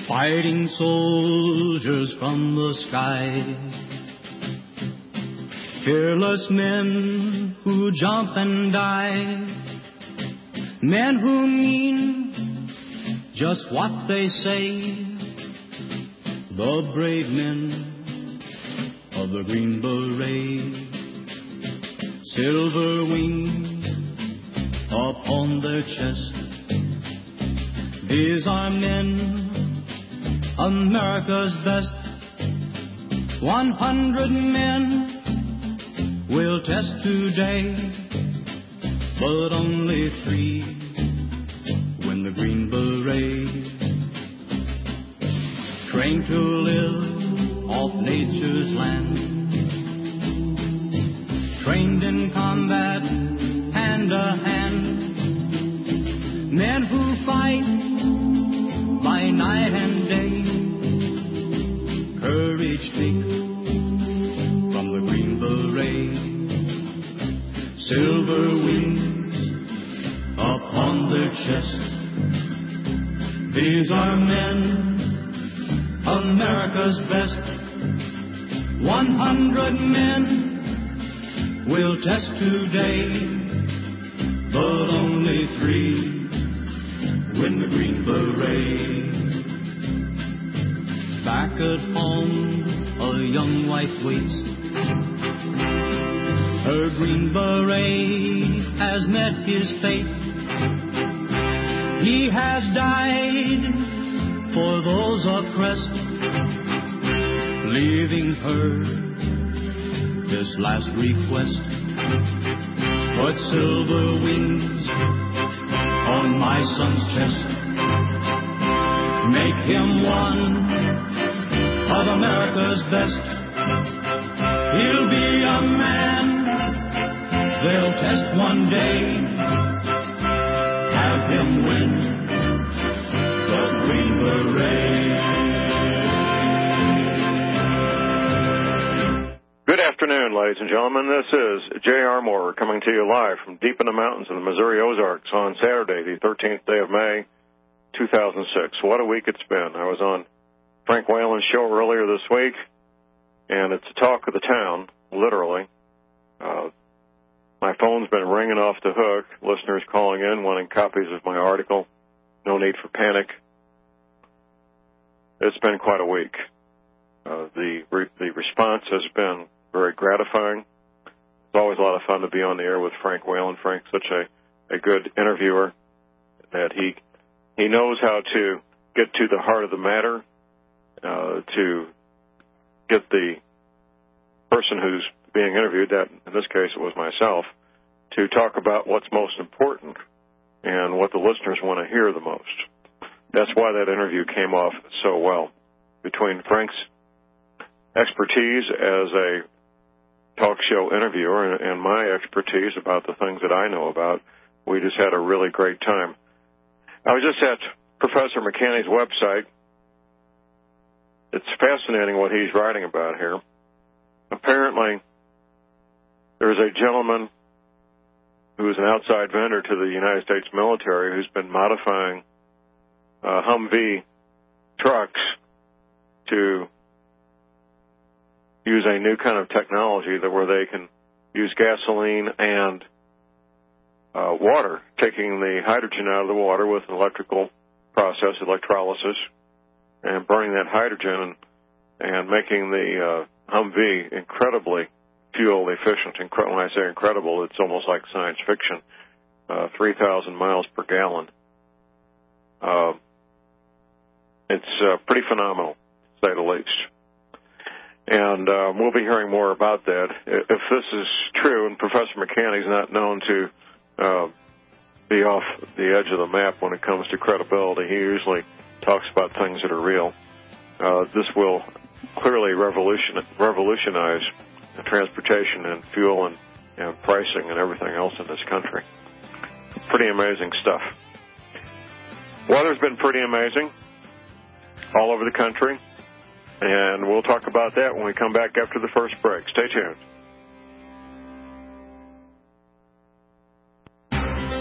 fighting soldiers from the sky, fearless men who jump and die, men who mean just what they say, the brave men of the Green Beret. Silver wings upon their chest, these are men, America's best. 100 men will test today, but only 3 win the Green Beret. Trained to live off nature's land, trained in combat hand to hand, men who fight by night and day, courage take from the Green Beret. Silver wings upon their chest, these are men, America's best. 100 men will test today, but only 3 win the Green Beret. Back at home, a young wife waits. Her Green Beret has met his fate. He has died for those oppressed, leaving her this last request. Put silver wings on my son's chest, make him one of America's best. He'll be a man they'll test one day, have him win the Green Beret. Good afternoon, ladies and gentlemen. This is J.R. Moore coming to you live from deep in the mountains of the Missouri Ozarks on Saturday, the 13th day of May, 2006. What a week it's been. I was on Frank Whalen's show earlier this week, and it's the talk of the town, literally. My phone's been ringing off the hook, listeners calling in, wanting copies of my article, No Need for Panic. It's been quite a week. The response has been very gratifying. It's always a lot of fun to be on the air with Frank Whalen. Frank's such a good interviewer that he knows how to get to the heart of the matter, to get the person who's being interviewed, that in this case it was myself, to talk about what's most important and what the listeners want to hear the most. That's why that interview came off so well. Between Frank's expertise as a talk show interviewer and my expertise about the things that I know about, we just had a really great time. I was just at Professor McCanney's website. It's fascinating what he's writing about here. Apparently, there's a gentleman who is an outside vendor to the United States military who's been modifying Humvee trucks to use a new kind of technology where they can use gasoline and water, taking the hydrogen out of the water with an electrical process, electrolysis, and burning that hydrogen and making the Humvee incredibly fuel efficient. When I say incredible, it's almost like science fiction. 3,000 miles per gallon. It's pretty phenomenal, to say the least. And we'll be hearing more about that. If this is true, and Professor McCanney's not known to be off the edge of the map when it comes to credibility, he usually talks about things that are real. This will clearly revolutionize transportation and fuel and pricing and everything else in this country. Pretty amazing stuff. Weather's been pretty amazing all over the country, and we'll talk about that when we come back after the first break. Stay tuned.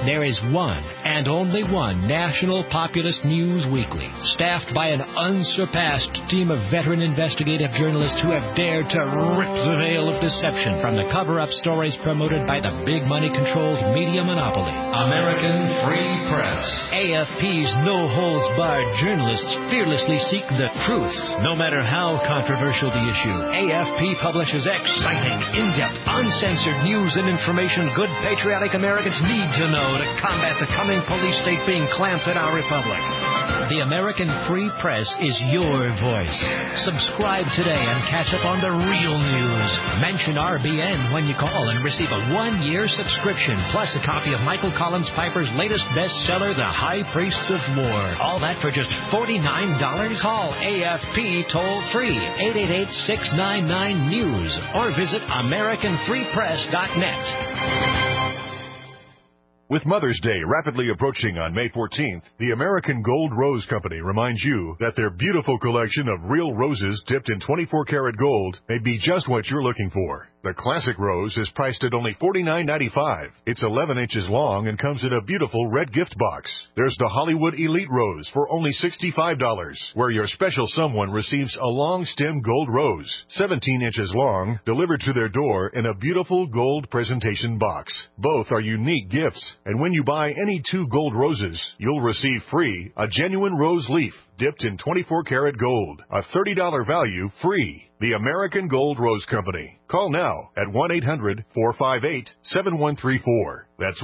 There is one and only one national populist news weekly, staffed by an unsurpassed team of veteran investigative journalists who have dared to rip the veil of deception from the cover-up stories promoted by the big money-controlled media monopoly. American Free Press. AFP's no-holds-barred journalists fearlessly seek the truth, no matter how controversial the issue. AFP publishes exciting, in-depth, uncensored news and information good patriotic Americans need to know to combat the coming police state being clamped in our republic. The American Free Press is your voice. Subscribe today and catch up on the real news. Mention RBN when you call and receive a 1-year subscription, plus a copy of Michael Collins Piper's latest bestseller, The High Priests of War. All that for just $49? Call AFP toll-free, 888-699-NEWS, or visit AmericanFreePress.net. With Mother's Day rapidly approaching on May 14th, the American Gold Rose Company reminds you that their beautiful collection of real roses dipped in 24-karat gold may be just what you're looking for. The classic rose is priced at only $49.95. It's 11 inches long and comes in a beautiful red gift box. There's the Hollywood Elite Rose for only $65, where your special someone receives a long stem gold rose, 17 inches long, delivered to their door in a beautiful gold presentation box. Both are unique gifts, and when you buy any 2 gold roses, you'll receive free a genuine rose leaf dipped in 24-karat gold, a $30 value free. The American Gold Rose Company. Call now at 1-800-458-7134. That's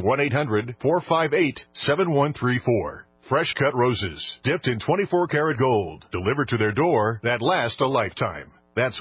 1-800-458-7134. Fresh cut roses, dipped in 24-karat gold, delivered to their door that last a lifetime. That's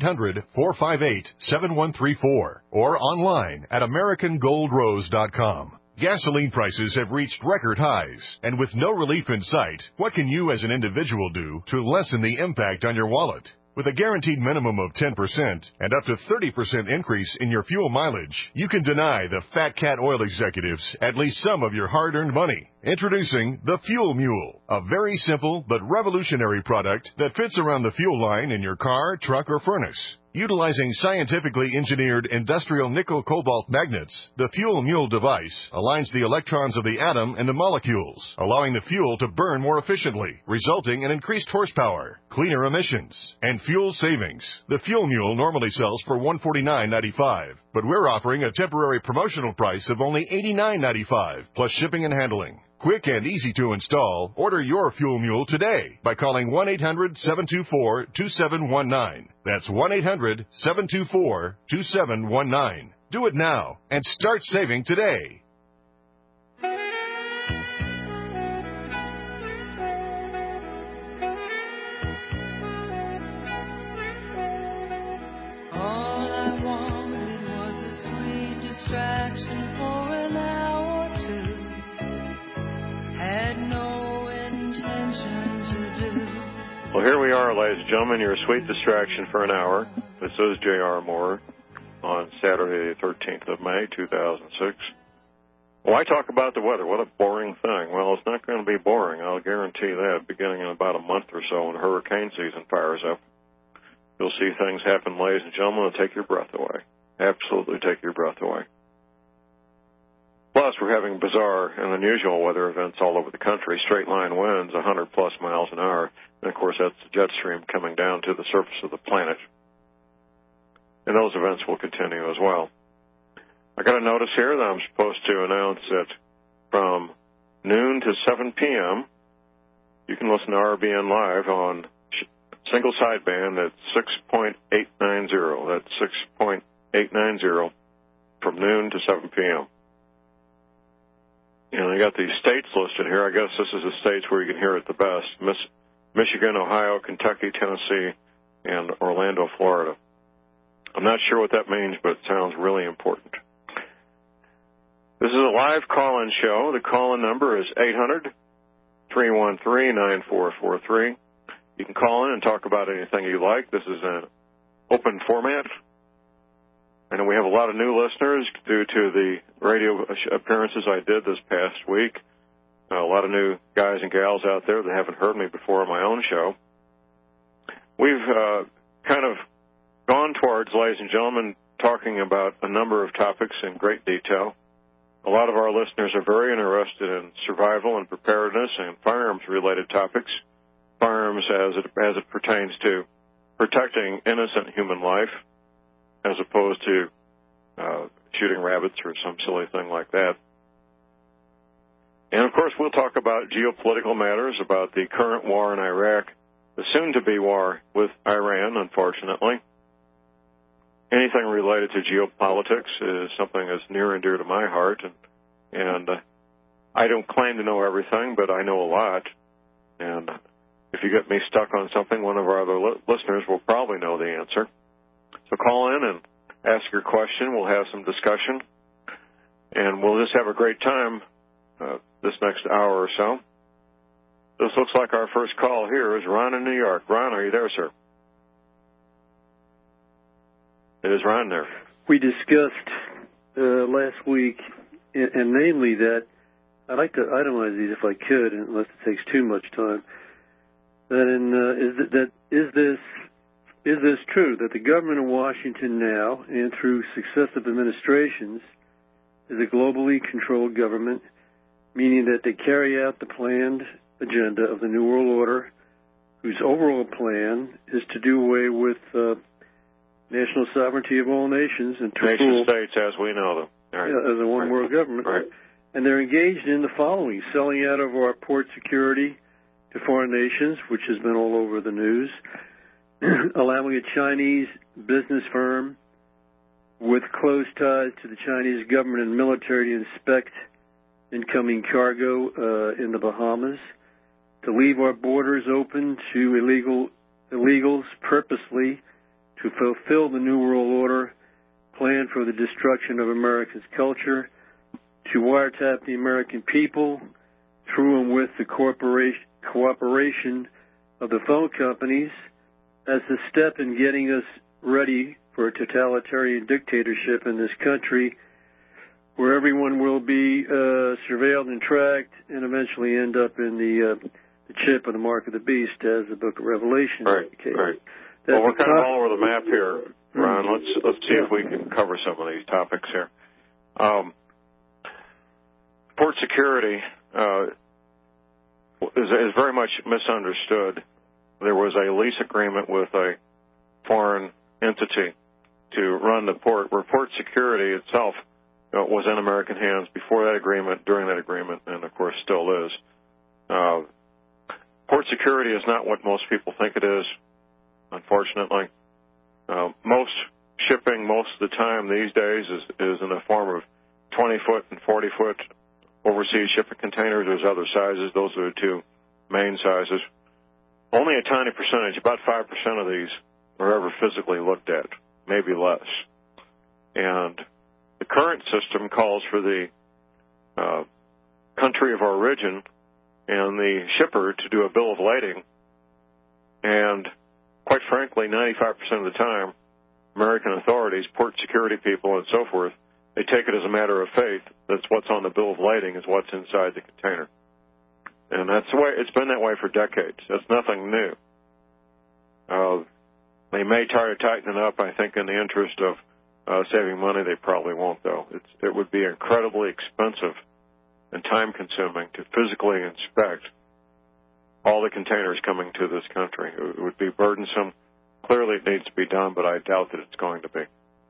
1-800-458-7134 or online at AmericanGoldRose.com. Gasoline prices have reached record highs, and with no relief in sight, what can you as an individual do to lessen the impact on your wallet? With a guaranteed minimum of 10% and up to 30% increase in your fuel mileage, you can deny the Fat Cat oil executives at least some of your hard-earned money. Introducing the Fuel Mule, a very simple but revolutionary product that fits around the fuel line in your car, truck, or furnace. Utilizing scientifically engineered industrial nickel-cobalt magnets, the Fuel Mule device aligns the electrons of the atom and the molecules, allowing the fuel to burn more efficiently, resulting in increased horsepower, cleaner emissions, and fuel savings. The Fuel Mule normally sells for $149.95, but we're offering a temporary promotional price of only $89.95, plus shipping and handling. Quick and easy to install. Order your Fuel Mule today by calling 1-800-724-2719. That's 1-800-724-2719. Do it now and start saving today. All I wanted was a sweet distraction for an hour or two. Had no intention to do. Well, here we are, ladies and gentlemen, your sweet distraction for an hour. This is J.R. Moore on Saturday, the 13th of May, 2006. Well, I talk about the weather. What a boring thing. Well, it's not going to be boring, I'll guarantee that, beginning in about a month or so when hurricane season fires up. You'll see things happen, ladies and gentlemen, that'll take your breath away. Absolutely take your breath away. Plus, we're having bizarre and unusual weather events all over the country. Straight line winds, 100-plus miles an hour. And, of course, that's the jet stream coming down to the surface of the planet. And those events will continue as well. I got a notice here that I'm supposed to announce that from noon to 7 p.m., you can listen to RBN Live on single sideband at 6.890. That's 6.890 from noon to 7 p.m. And I got these states listed here. I guess this is the states where you can hear it the best. Michigan, Ohio, Kentucky, Tennessee, and Orlando, Florida. I'm not sure what that means, but it sounds really important. This is a live call-in show. The call-in number is 800-313-9443. You can call in and talk about anything you like. This is an open format. I know we have a lot of new listeners due to the radio appearances I did this past week. A lot of new guys and gals out there that haven't heard me before on my own show. We've kind of gone towards, ladies and gentlemen, talking about a number of topics in great detail. a lot of our listeners are very interested in survival and preparedness and firearms-related topics, firearms as it pertains to protecting innocent human life as opposed to shooting rabbits or some silly thing like that. And, of course, we'll talk about geopolitical matters, about the current war in Iraq, the soon-to-be war with Iran, unfortunately. Anything related to geopolitics is something that's near and dear to my heart, and I don't claim to know everything, but I know a lot. And if you get me stuck on something, one of our other listeners will probably know the answer. So call in and ask your question. We'll have some discussion, and we'll just have a great time this next hour or so. This looks like our first call here is Ron in New York. Ron, are you there, sir? It is Ron there. We discussed last week, and namely that, I'd like to itemize these if I could, unless it takes too much time, that is this true, that the government of Washington now, and through successive administrations, is a globally controlled government, meaning that they carry out the planned agenda of the New World Order, whose overall plan is to do away with national sovereignty of all nations and to nation states as we know them. Right. As a one-world government. Right. And they're engaged in the following: selling out of our port security to foreign nations, which has been all over the news, allowing a Chinese business firm with close ties to the Chinese government and military to inspect incoming cargo in the Bahamas, to leave our borders open to illegals purposely to fulfill the New World Order plan for the destruction of America's culture, to wiretap the American people through and with the cooperation of the phone companies as a step in getting us ready for a totalitarian dictatorship in this country where everyone will be surveilled and tracked and eventually end up in the chip of the mark of the beast, as the book of Revelation indicates. Right. Well, we're kind of all over the map here, Ron. Let's see if we can cover some of these topics here. Port security is very much misunderstood. There was a lease agreement with a foreign entity to run the port, where port security itself was in American hands before that agreement, during that agreement, and, of course, still is. Port security is not what most people think it is, unfortunately. Most shipping, most of the time these days, is in the form of 20-foot and 40-foot overseas shipping containers. There's other sizes. Those are the two main sizes. Only a tiny percentage, about 5% of these, are ever physically looked at, maybe less. And the current system calls for the country of origin and the shipper to do a bill of lading. And quite frankly, 95% of the time, American authorities, port security people, and so forth, they take it as a matter of faith that what's on the bill of lading is what's inside the container. And that's the way it's been that way for decades. That's nothing new. They may try to tighten it up, I think, in the interest of saving money. They probably won't, though. It would be incredibly expensive and time-consuming to physically inspect all the containers coming to this country. It would be burdensome. Clearly it needs to be done, but I doubt that it's going to be.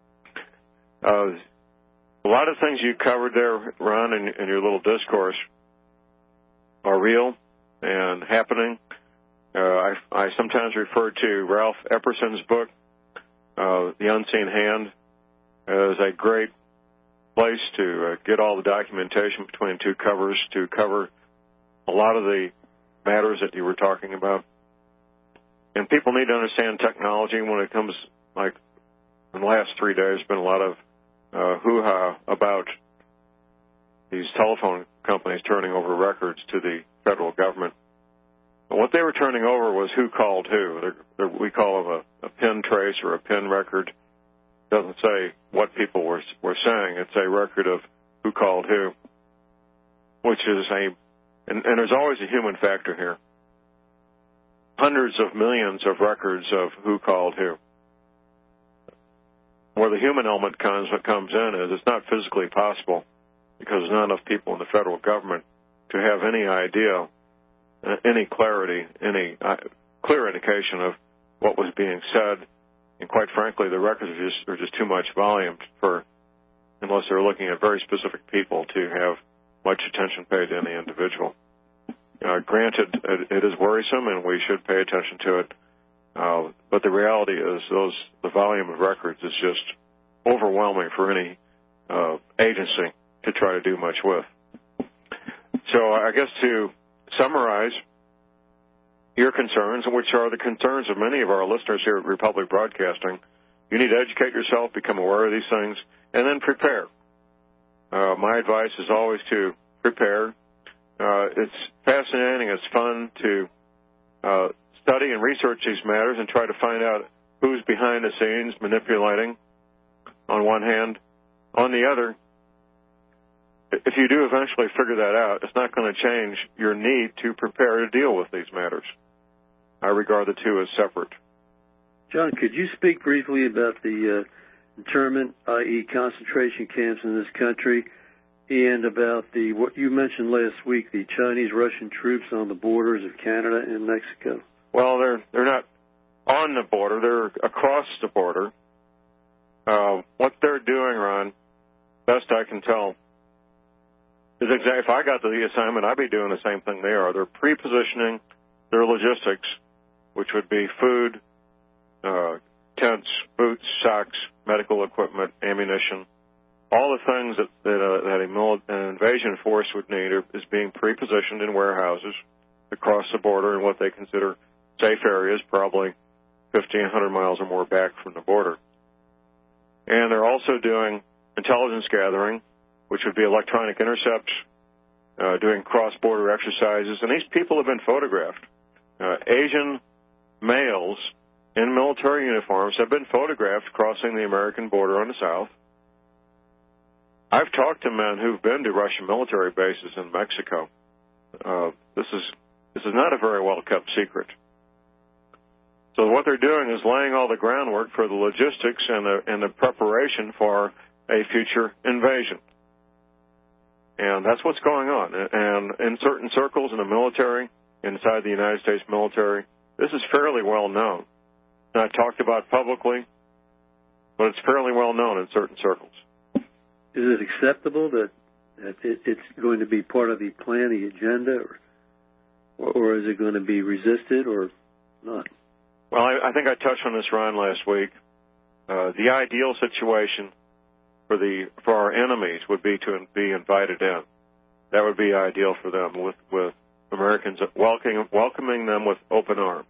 A lot of things you covered there, Ron, in your little discourse are real and happening. I sometimes refer to Ralph Epperson's book, The Unseen Hand, as a great place to get all the documentation between two covers to cover a lot of the matters that you were talking about. And people need to understand technology when it comes, like in the last 3 days, there's been a lot of hoo-ha about these telephone companies turning over records to the federal government. And what they were turning over was who called who. We call them a pin trace or a pin record. It doesn't say what people were saying. It's a record of who called who, which is and there's always a human factor here. Hundreds of millions of records of who called who. Where the human element comes in is it's not physically possible because there's not enough people in the federal government to have any idea, any clarity, any clear indication of what was being said. And quite frankly, the records are just too much volume unless they're looking at very specific people, to have much attention paid to any individual. Granted, it is worrisome, and we should pay attention to it. But the reality is, the volume of records is just overwhelming for any agency to try to do much with. So I guess to summarize your concerns, which are the concerns of many of our listeners here at Republic Broadcasting, you need to educate yourself, become aware of these things, and then prepare. My advice is always to prepare. It's fascinating. It's fun to study and research these matters and try to find out who's behind the scenes manipulating, on one hand. On the other, if you do eventually figure that out, it's not going to change your need to prepare to deal with these matters. I regard the two as separate. John, could you speak briefly about the internment, i.e. concentration camps in this country, and about what you mentioned last week, the Chinese-Russian troops on the borders of Canada and Mexico? Well, they're not on the border. They're across the border. What they're doing, Ron, best I can tell, is exactly, if I got the assignment, I'd be doing the same thing they are. They're pre-positioning their logistics, which would be food, tents, boots, socks, medical equipment, ammunition. All the things that an invasion force would need is being pre-positioned in warehouses across the border in what they consider safe areas, probably 1,500 miles or more back from the border. And they're also doing intelligence gathering, which would be electronic intercepts, doing cross-border exercises. And these people have been photographed. Asian males in military uniforms have been photographed crossing the American border on the south. I've talked to men who've been to Russian military bases in Mexico. This is not a very well-kept secret. So what they're doing is laying all the groundwork for the logistics and the preparation for a future invasion. And that's what's going on. And in certain circles in the military, inside the United States military, this is fairly well known. Not talked about publicly, but it's fairly well known in certain circles. Is it acceptable that it's going to be part of the plan, the agenda, or is it going to be resisted or not? Well, I think I touched on this, Ron, last week. The ideal situation for our enemies would be to be invited in. That would be ideal for them, with Americans welcoming them with open arms.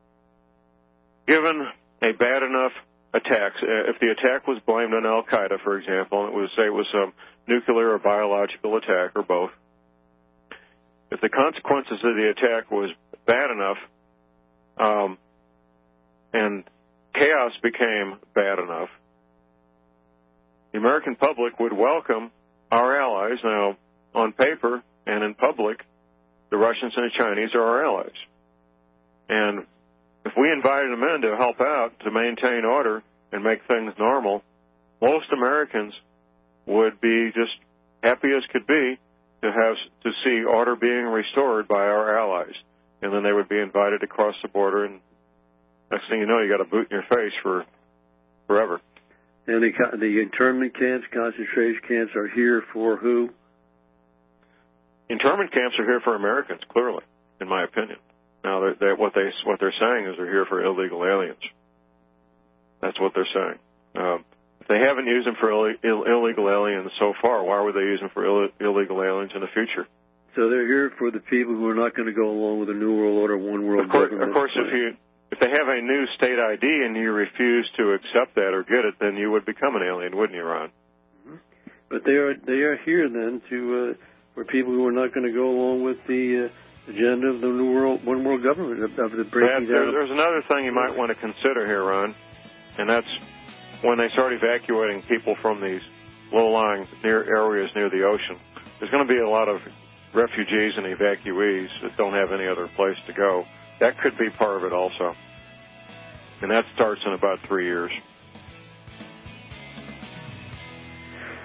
Given a bad enough attack, if the attack was blamed on Al-Qaeda, for example, and it was some nuclear or biological attack or both, if the consequences of the attack was bad enough, and chaos became bad enough, the American public would welcome our allies. Now, on paper and in public, the Russians and the Chinese are our allies. And if we invited them in to help out, to maintain order and make things normal, most Americans would be just happy as could be to see order being restored by our allies. And then they would be invited to cross the border, and next thing you know, you got a boot in your face for forever. And the internment camps, concentration camps are here for who? Internment camps are here for Americans, clearly, in my opinion. Now, what they're saying is they're here for illegal aliens. That's what they're saying. If they haven't used them for illegal aliens so far, why would they use them for illegal aliens in the future? So they're here for the people who are not going to go along with the New World Order, one world government. Of course, if they have a new state ID and you refuse to accept that or get it, then you would become an alien, wouldn't you, Ron? Mm-hmm. But they are here then for people who are not going to go along with the agenda of the New World, one world government, of the breaking down. There's another thing you might want to consider here, Ron, and that's when they start evacuating people from these low-lying areas near the ocean. There's going to be a lot of refugees and evacuees that don't have any other place to go. That could be part of it also. And that starts in about 3 years.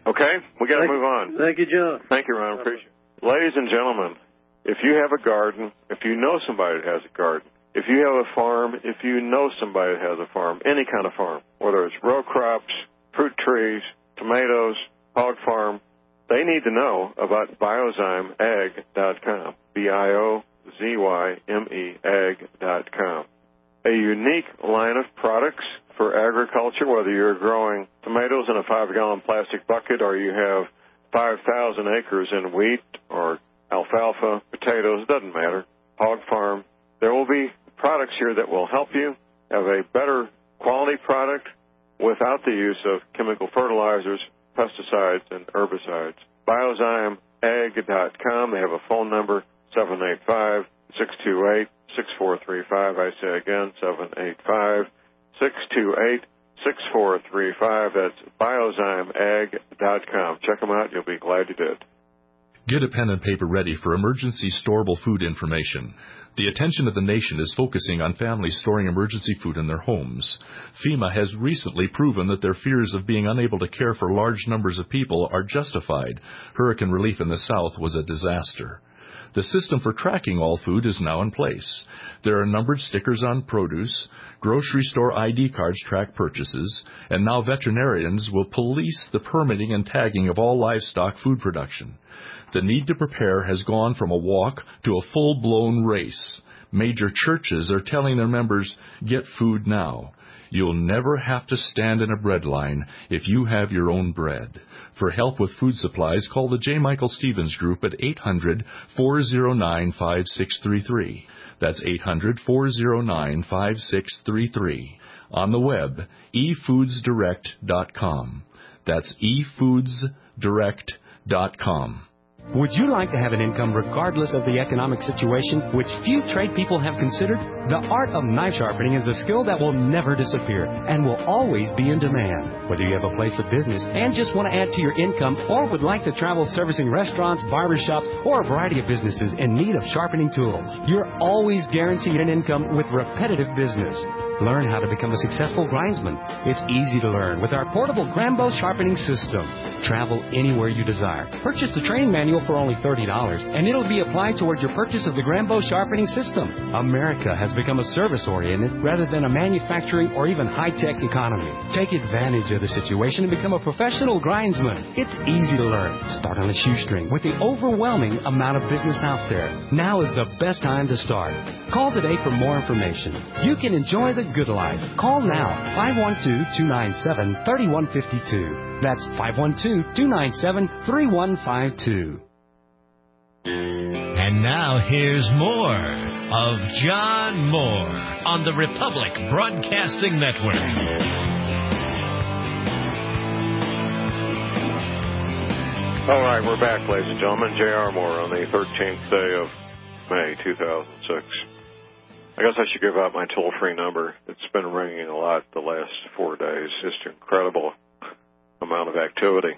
Okay? We got to move on. Thank you, John. Thank you, Ron. Appreciate it. Ladies and gentlemen, if you have a garden, if you know somebody that has a garden, if you have a farm, if you know somebody that has a farm, any kind of farm, whether it's row crops, fruit trees, tomatoes, hog farm, they need to know about BiozymeAg.com, BIOZYME ag.com. A unique line of products for agriculture, whether you're growing tomatoes in a 5-gallon plastic bucket or you have 5,000 acres in wheat or alfalfa, potatoes, doesn't matter, hog farm. There will be products here that will help you have a better quality product without the use of chemical fertilizers, pesticides, and herbicides. BiozymeAg.com. They have a phone number, 785-628-6435. I say again, 785-628-6435. That's BiozymeAg.com. Check them out. You'll be glad you did. Get a pen and paper ready for emergency storable food information. The attention of the nation is focusing on families storing emergency food in their homes. FEMA has recently proven that their fears of being unable to care for large numbers of people are justified. Hurricane relief in the South was a disaster. The system for tracking all food is now in place. There are numbered stickers on produce, grocery store ID cards track purchases, and now veterinarians will police the permitting and tagging of all livestock food production. The need to prepare has gone from a walk to a full-blown race. Major churches are telling their members, get food now. You'll never have to stand in a bread line if you have your own bread. For help with food supplies, call the J. Michael Stevens Group at 800-409-5633. That's 800-409-5633. On the web, efoodsdirect.com. That's efoodsdirect.com. Would you like to have an income regardless of the economic situation, which few trade people have considered? The art of knife sharpening is a skill that will never disappear and will always be in demand. Whether you have a place of business and just want to add to your income or would like to travel servicing restaurants, barbershops, or a variety of businesses in need of sharpening tools, you're always guaranteed an income with repetitive business. Learn how to become a successful grindsman. It's easy to learn with our portable Grambo sharpening system. Travel anywhere you desire. Purchase the training manual for only $30, and it'll be applied toward your purchase of the Grambo sharpening system. America has become a service-oriented rather than a manufacturing or even high-tech economy. Take advantage of the situation and become a professional grindsman. It's easy to learn. Start on a shoestring with the overwhelming amount of business out there. Now is the best time to start. Call today for more information. You can enjoy the good life. Call now, 512-297-3152. That's 512-297-3152. And now here's more of John Moore on the Republic Broadcasting Network. All right, we're back, ladies and gentlemen. J.R. Moore on the 13th day of May, 2006. I guess I should give out my toll-free number. It's been ringing a lot the last 4 days. Just an incredible amount of activity.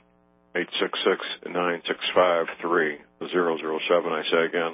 866-965-3007. I say again,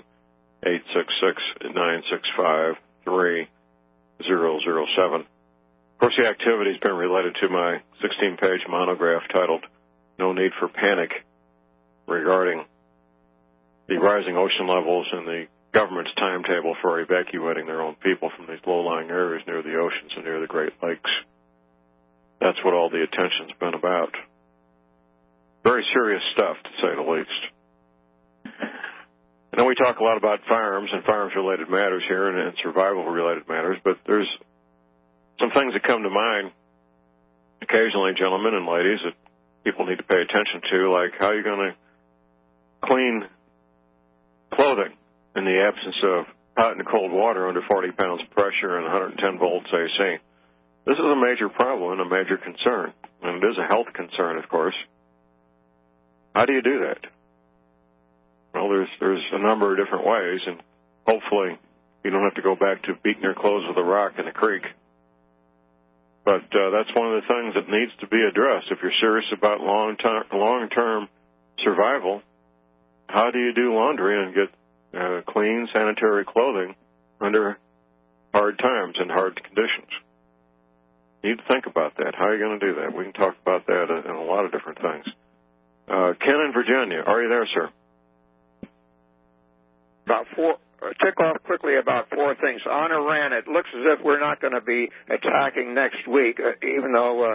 866-965-3007. Of course, the activity has been related to my 16-page monograph titled No Need for Panic regarding the rising ocean levels and the government's timetable for evacuating their own people from these low-lying areas near the oceans and near the Great Lakes. That's what all the attention's been about. Very serious stuff, to say the least. I know we talk a lot about firearms and firearms-related matters here and survival-related matters, but there's some things that come to mind occasionally, gentlemen and ladies, that people need to pay attention to, like how you're going to clean clothing in the absence of hot and cold water under 40 pounds of pressure and 110 volts AC. This is a major problem and a major concern, and it is a health concern, of course. How do you do that? Well, there's a number of different ways, and hopefully you don't have to go back to beating your clothes with a rock in a creek. But that's one of the things that needs to be addressed. If you're serious about long-term survival, how do you do laundry and get clean, sanitary clothing under hard times and hard conditions? You need to think about that. How are you going to do that? We can talk about that in a lot of different things. Ken in Virginia, are you there, sir? Tick off quickly about four things. On Iran, it looks as if we're not going to be attacking next week, even though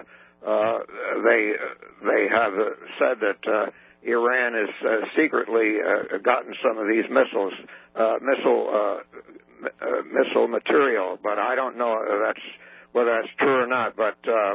they have said that Iran has secretly gotten some of these missile material. But I don't know whether that's true or not. But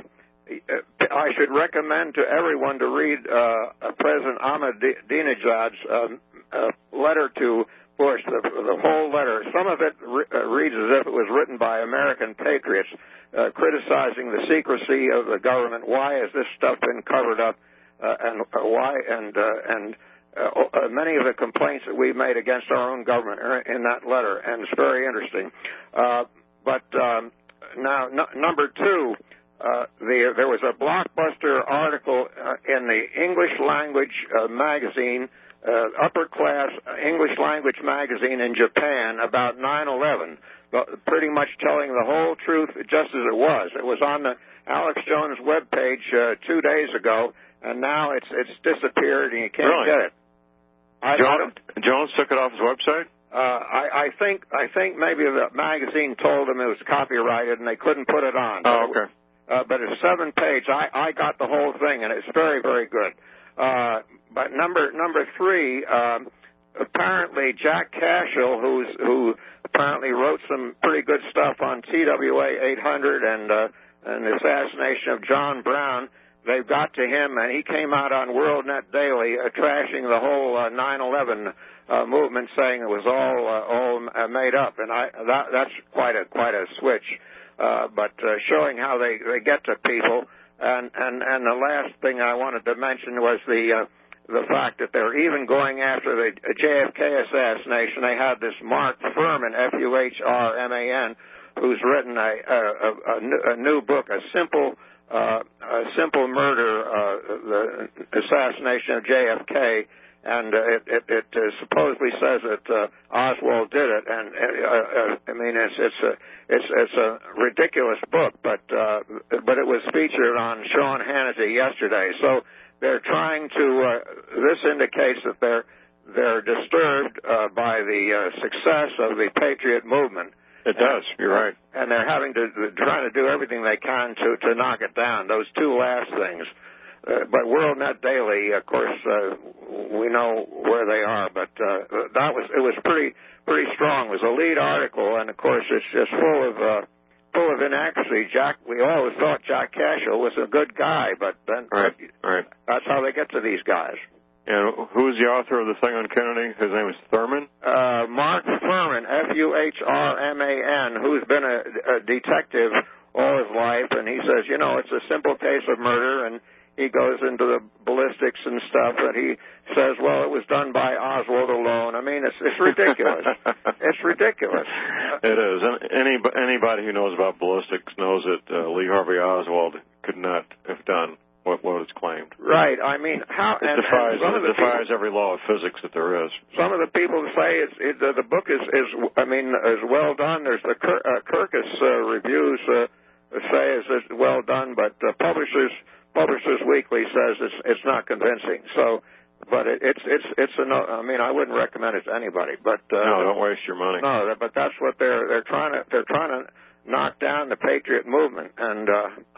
I should recommend to everyone to read President Ahmadinejad's letter to Bush, the whole letter. Some of it reads as if it was written by American patriots, criticizing the secrecy of the government. Why has this stuff been covered up, and why? And many of the complaints that we've made against our own government are in that letter, and it's very interesting. But now, number two, there was a blockbuster article in the English language magazine. Upper-class English language magazine in Japan about 9/11, pretty much telling the whole truth just as it was. It was on the Alex Jones webpage 2 days ago, and now it's disappeared and you can't get it. Jones took it off his website? I think maybe the magazine told him it was copyrighted and they couldn't put it on. Oh, okay. But it's 7-page. I got the whole thing, and it's very, very good. But number three, apparently Jack Cashill, who apparently wrote some pretty good stuff on TWA 800 and the assassination of John Brown, they've got to him, and he came out on WorldNet Daily trashing the whole 9/11 movement, saying it was all made up, and that's quite a switch. But showing how they get to people, and the last thing I wanted to mention was the fact that they're even going after the JFK assassination. They had this Mark Furman, Fuhrman, who's written a new book, a simple murder, the assassination of JFK, and it supposedly says that Oswald did it. And I mean, it's a ridiculous book, but it was featured on Sean Hannity yesterday. So they're trying to. This indicates that they're disturbed by the success of the Patriot movement. It does. You're right. And they're trying to do everything they can to knock it down. Those two last things. But WorldNet Daily, of course, we know where they are. But it was pretty strong. It was a lead article, and of course, it's just full of inaccuracy. We always thought Jack Cashill was a good guy, but then right. That's how they get to these guys. And who's the author of the thing on Kennedy? His name is Thurman? Mark Furman, Fuhrman, who's been a detective all his life, and he says, it's a simple case of murder, and he goes into the ballistics and stuff, and he says, well, it was done by Oswald alone. I mean, it's ridiculous. It's ridiculous. It is. Anybody who knows about ballistics knows that Lee Harvey Oswald could not have done what is claimed. Right. I mean, how it defies every law of physics that there is. Some of the people say the book is well done. There's the Kirkus reviews say it's well done, but Publishers Weekly says it's not convincing. So, but it's a no. I mean, I wouldn't recommend it to anybody. But no, don't waste your money. No, but that's what they're trying to knock down the Patriot movement, and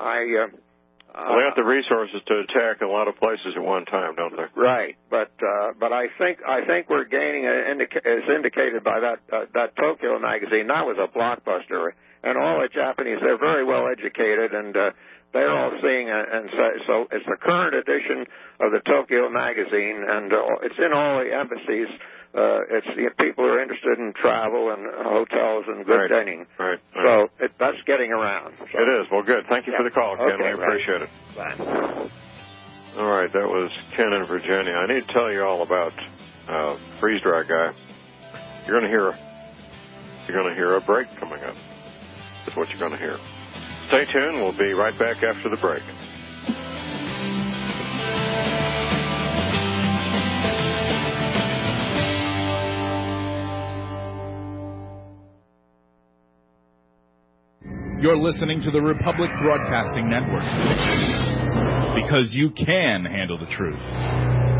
they have the resources to attack a lot of places at one time, don't they? Right, but I think we're gaining, as indicated by that Tokyo magazine. That was a blockbuster, and all the Japanese, they're very well educated, and they're all seeing it. And so it's the current edition of the Tokyo magazine, and it's in all the embassies. People are interested in travel and hotels and good dining. Right. So that's getting around. So. It is. Well, good. Thank you for the call, Ken. Okay, we appreciate it. Bye. All right. That was Ken in Virginia. I need to tell you all about Freeze Dry Guy. You're going to hear a break coming up. That's what you're going to hear. Stay tuned. We'll be right back after the break. You're listening to the Republic Broadcasting Network. Because you can handle the truth.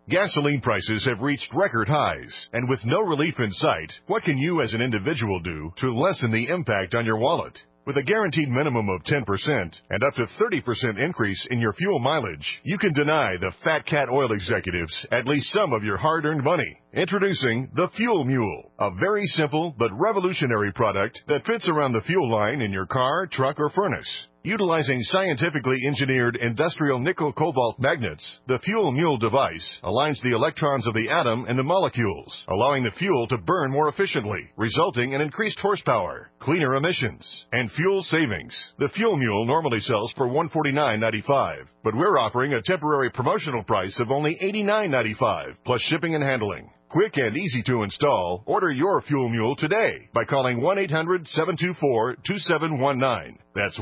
Gasoline prices have reached record highs, and with no relief in sight, what can you as an individual do to lessen the impact on your wallet? With a guaranteed minimum of 10% and up to 30% increase in your fuel mileage, you can deny the Fat Cat Oil executives at least some of your hard-earned money. Introducing the Fuel Mule, a very simple but revolutionary product that fits around the fuel line in your car, truck, or furnace. Utilizing scientifically engineered industrial nickel-cobalt magnets, the Fuel Mule device aligns the electrons of the atom and the molecules, allowing the fuel to burn more efficiently, resulting in increased horsepower, cleaner emissions, and fuel savings. The Fuel Mule normally sells for $149.95, but we're offering a temporary promotional price of only $89.95, plus shipping and handling. Quick and easy to install. Order your Fuel Mule today by calling 1-800-724-2719. That's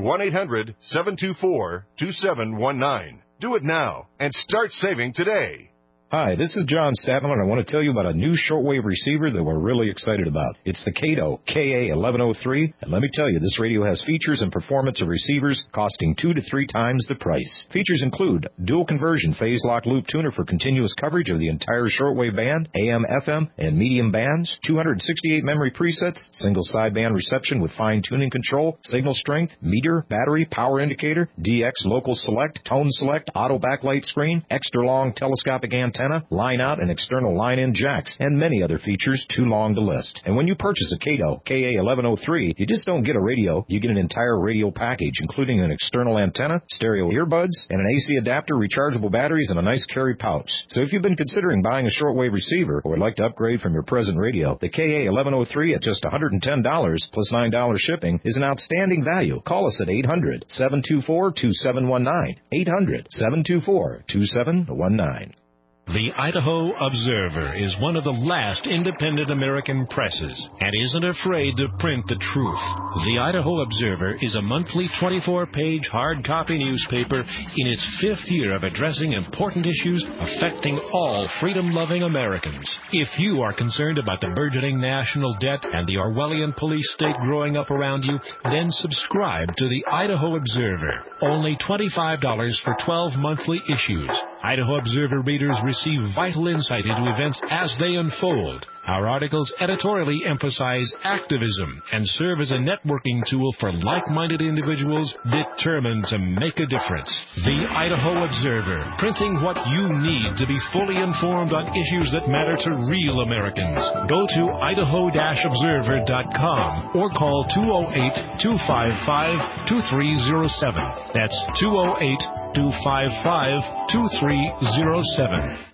1-800-724-2719. Do it now and start saving today. Hi, this is John Statler, and I want to tell you about a new shortwave receiver that we're really excited about. It's the Kato KA1103, and let me tell you, this radio has features and performance of receivers costing 2 to 3 times the price. Features include dual conversion phase lock loop tuner for continuous coverage of the entire shortwave band, AM, FM, and medium bands, 268 memory presets, single sideband reception with fine tuning control, signal strength, meter, battery, power indicator, DX local select, tone select, auto backlight screen, extra long telescopic antenna, line out and external line in jacks, and many other features too long to list. And when you purchase a Kato KA1103, you just don't get a radio, you get an entire radio package, including an external antenna, stereo earbuds, and an AC adapter, rechargeable batteries, and a nice carry pouch. So if you've been considering buying a shortwave receiver or would like to upgrade from your present radio, the KA1103 at just $110 plus $9 shipping is an outstanding value. Call us at 800-724-2719. 800-724-2719. The Idaho Observer is one of the last independent American presses and isn't afraid to print the truth. The Idaho Observer is a monthly 24-page hard copy newspaper in its 5th year of addressing important issues affecting all freedom-loving Americans. If you are concerned about the burgeoning national debt and the Orwellian police state growing up around you, then subscribe to the Idaho Observer. Only $25 for 12 monthly issues. Idaho Observer readers receive vital insight into events as they unfold. Our articles editorially emphasize activism and serve as a networking tool for like-minded individuals determined to make a difference. The Idaho Observer, printing what you need to be fully informed on issues that matter to real Americans. Go to idaho-observer.com or call 208-255-2307. That's 208-255-2307.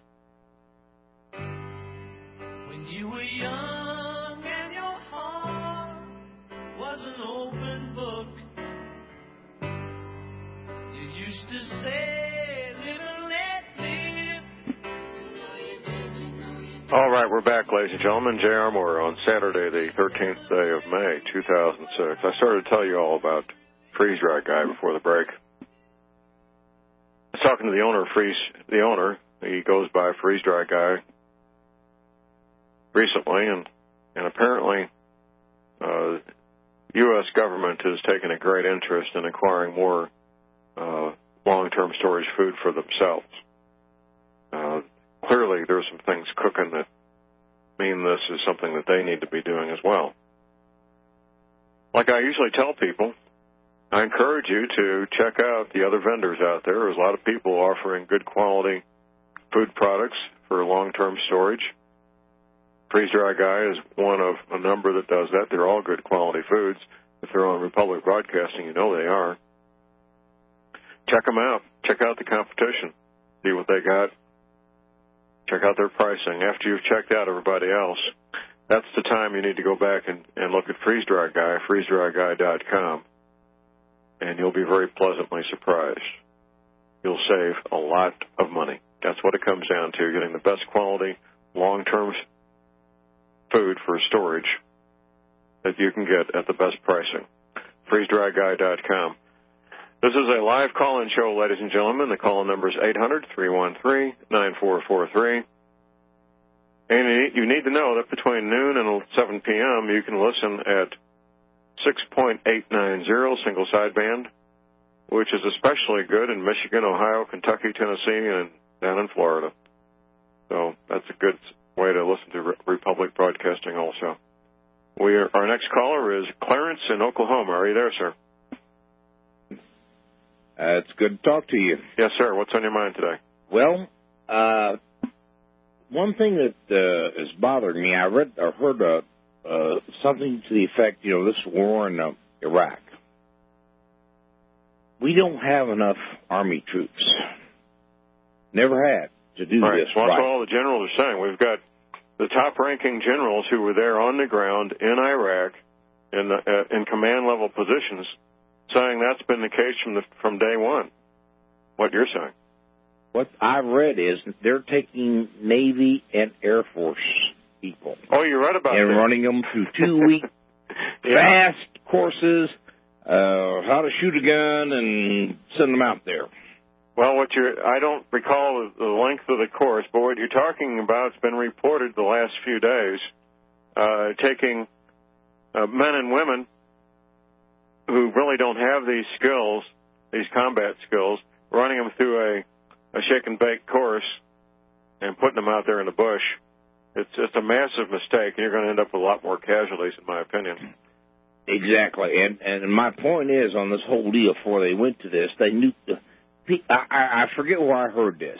All right, we're back, ladies and gentlemen. J.R. Moore on Saturday, the 13th day of May, 2006. I started to tell you all about Freeze Dry Guy before the break. I was talking to the owner of the owner. He goes by Freeze Dry Guy recently, and apparently U.S. government has taken a great interest in acquiring more long-term storage food for themselves. Clearly, there's some things cooking that mean this is something that they need to be doing as well. Like I usually tell people, I encourage you to check out the other vendors out there. There's a lot of people offering good quality food products for long-term storage. Freeze Dry Guy is one of a number that does that. They're all good quality foods. If they're on Republic Broadcasting, you know they are. Check them out. Check out the competition. See what they got. Check out their pricing. After you've checked out everybody else, that's the time you need to go back and look at Freeze Dry Guy, freezedryguy.com, and you'll be very pleasantly surprised. You'll save a lot of money. That's what it comes down to, getting the best quality, long-term food for storage that you can get at the best pricing. freezedryguy.com. This is a live call-in show, ladies and gentlemen. The call-in number is 800-313-9443. And you need to know that between noon and 7 p.m., you can listen at 6.890 single sideband, which is especially good in Michigan, Ohio, Kentucky, Tennessee, and down in Florida. So that's a good way to listen to Republic Broadcasting also. Our next caller is Clarence in Oklahoma. Are you there, sir? It's good to talk to you. Yes, sir. What's on your mind today? Well, one thing that is bothering me, I read or heard something to the effect, this war in Iraq. We don't have enough Army troops. Never had to do this. Well, right. That's what all the generals are saying. We've got the top-ranking generals who were there on the ground in Iraq in command-level positions saying that's been the case from day one. What you're saying? What I've read is that they're taking Navy and Air Force people. Oh, you read about that? And running them through 2-week fast courses, how to shoot a gun, and send them out there. Well, I don't recall the length of the course, but what you're talking about has been reported the last few days, taking men and women who really don't have these skills, these combat skills, running them through a shake and bake course and putting them out there in the bush. It's a massive mistake, and you're going to end up with a lot more casualties, in my opinion. Exactly, and my point is on this whole deal. Before they went to this, they knew. I forget where I heard this.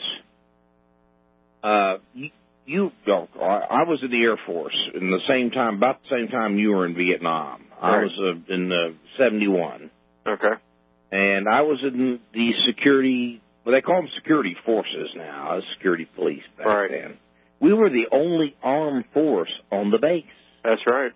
I was in the Air Force in about the same time you were in Vietnam. Right. I was in 71. Okay. And I was in the security. Well, they call them security forces now. I was security police back then. We were the only armed force on the base. That's right.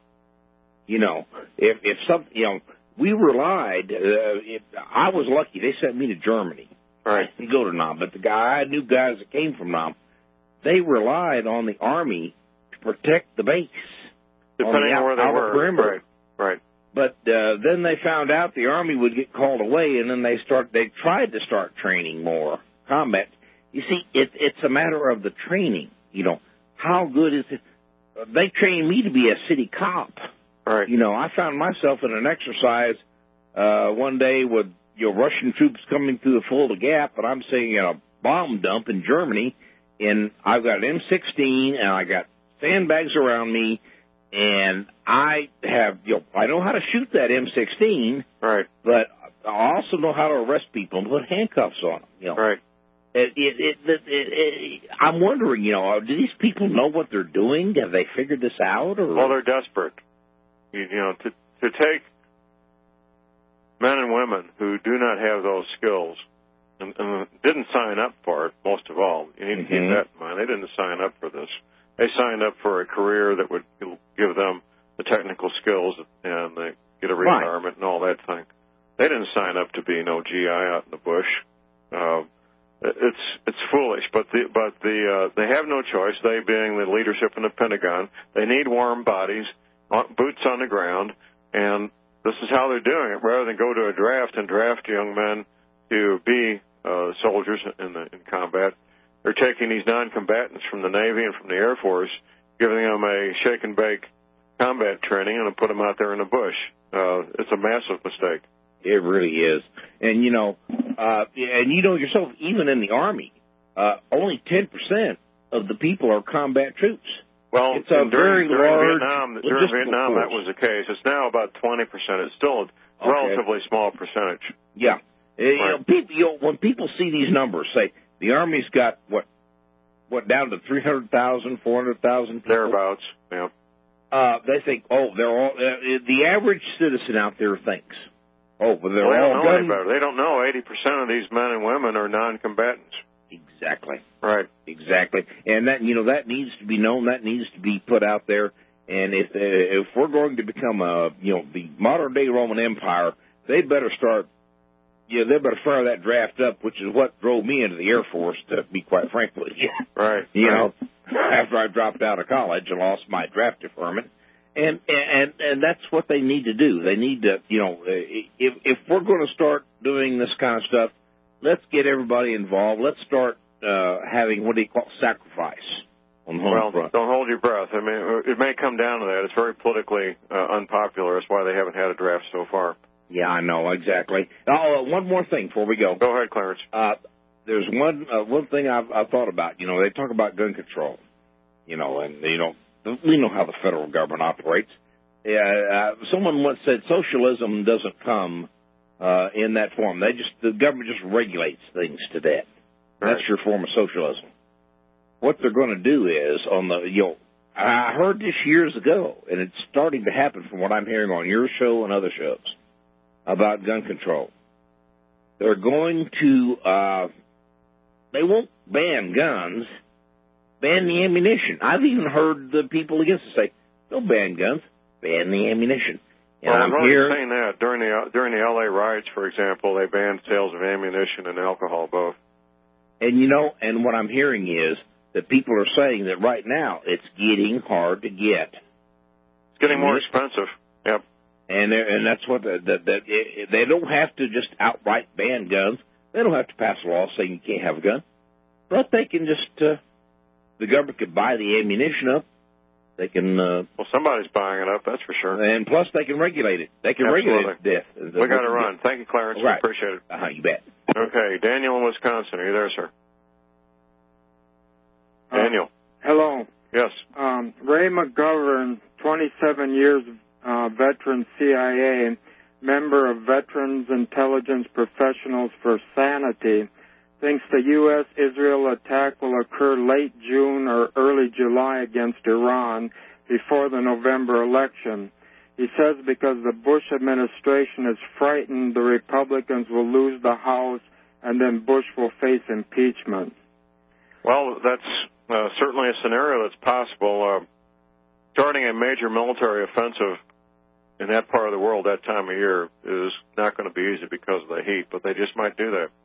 If something, we relied. I was lucky. They sent me to Germany. Right. I didn't go to Nam, but I knew guys that came from Nam. They relied on the Army to protect the base. Depending on where they were. Perimeter. Right. But then they found out the Army would get called away, and then they tried to start training more combat. You see, it's a matter of the training. How good is it? They trained me to be a city cop. Right. I found myself in an exercise one day with Russian troops coming through the Fulda Gap, and I'm sitting in a bomb dump in Germany, and I've got an M16, and I got sandbags around me, and I have, I know how to shoot that M16, right? But I also know how to arrest people and put handcuffs on them. Right. I'm wondering, do these people know what they're doing? Have they figured this out? Or? Well, they're desperate. To take men and women who do not have those skills and didn't sign up for it, most of all. You need to keep that in mind. They didn't sign up for this. They signed up for a career that would give them the technical skills and they get a retirement and all that thing. They didn't sign up to be no GI out in the bush. It's foolish, but they have no choice. They being the leadership in the Pentagon, they need warm bodies, boots on the ground, and this is how they're doing it. Rather than go to a draft and draft young men to be soldiers in combat, they're taking these non-combatants from the Navy and from the Air Force, giving them a shake and bake combat training, and put them out there in the bush. It's a massive mistake. It really is. And yourself, even in the Army, only 10% of the people are combat troops. Well, it's a very large during Vietnam, that was the case. It's now about 20%. It's still a relatively small percentage. Yeah. Right. When people see these numbers, say the Army's got what down to 300,000, 400,000 people? Thereabouts, yeah. They think, they're all. The average citizen out there thinks, but they're they all don't know any better. They don't know 80% of these men and women are non-combatants. Exactly. Right. Exactly. And that that needs to be known. That needs to be put out there. And if we're going to become the modern day Roman Empire, they better start. Yeah, they better fire that draft up, which is what drove me into the Air Force, to be quite frank with you. Right. After I dropped out of college and lost my draft deferment. And that's what they need to do. They need to, if we're going to start doing this kind of stuff, let's get everybody involved. Let's start having what do you call sacrifice on the home front. Don't hold your breath. I mean, it may come down to that. It's very politically unpopular. That's why they haven't had a draft so far. Yeah, I know, exactly. One more thing before we go. Go ahead, Clarence. there's one thing I've thought about. You know, they talk about gun control. You know, and we know how the federal government operates. Someone once said socialism doesn't come in that form. The government just regulates things to that. Right. That's your form of socialism. What they're going to do is I heard this years ago, and it's starting to happen from what I'm hearing on your show and other shows about gun control. They're going to, they won't ban guns, ban the ammunition. I've even heard the people against it say, don't ban guns, ban the ammunition. And well, I'm already saying that. During the L.A. riots, for example, they banned sales of ammunition and alcohol both. And, and what I'm hearing is that people are saying that right now it's getting hard to get. It's getting more expensive. Yep. And that's what they don't have to just outright ban guns. They don't have to pass a law saying you can't have a gun. But they can just, the government could buy the ammunition up. They can. Well, somebody's buying it up, that's for sure. And plus, they can regulate it. They can regulate it to death. We got to run. Thank you, Clarence. Right. We appreciate it. You bet. Okay, Daniel in Wisconsin. Are you there, sir? Daniel. Hello. Yes. Ray McGovern, 27 years veteran CIA, member of Veterans Intelligence Professionals for Sanity, thinks the U.S.-Israel attack will occur late June or early July against Iran before the November election. He says because the Bush administration is frightened the Republicans will lose the House and then Bush will face impeachment. Well, that's certainly a scenario that's possible. Starting a major military offensive in that part of the world that time of year is not going to be easy because of the heat, but they just might do that.